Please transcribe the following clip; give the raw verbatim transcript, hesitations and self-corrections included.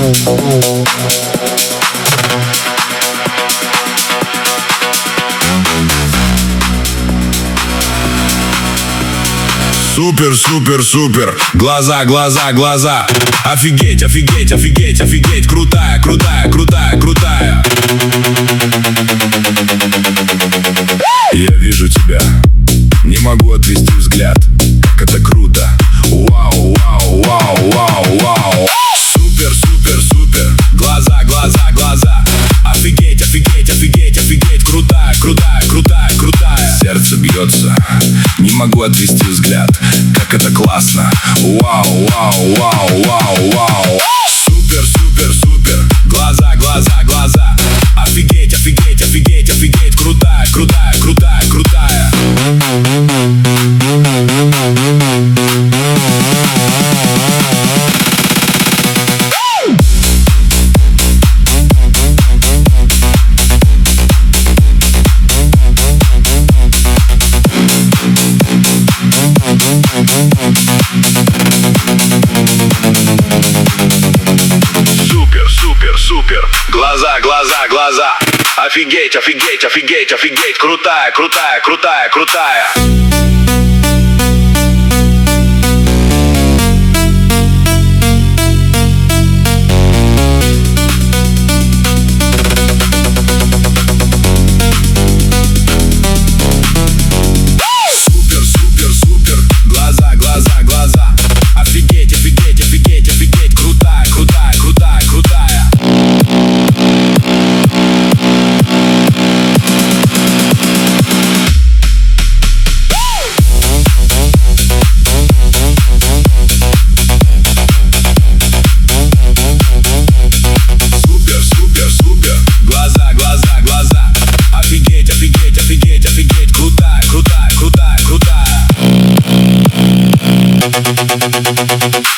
Супер, супер, супер. Глаза, глаза, глаза. Офигеть, офигеть, офигеть, офигеть. Крутая, крутая, крутая, крутая. Я вижу тебя, не могу отвести взгляд. Как это круто. Вау, вау, вау, вау, вау. Супер, супер, супер. Глаза, глаза, глаза. Офигеть, офигеть, офигеть, офигеть. Крутая, крутая, крутая, крутая. Сердце бьется, не могу отвести взгляд. Как это классно. Вау, вау, вау, вау, вау. Супер, супер, супер. Глаза, глаза, глаза. Офигеть, офигеть, офигеть, офигеть. Крутая, крутая, крутая, крутая. Супер, супер, супер. Глаза, глаза, глаза. Офигеть, офигеть, офигеть, офигеть. Крутая, крутая, крутая, крутая. Крутая, крутая, крутая.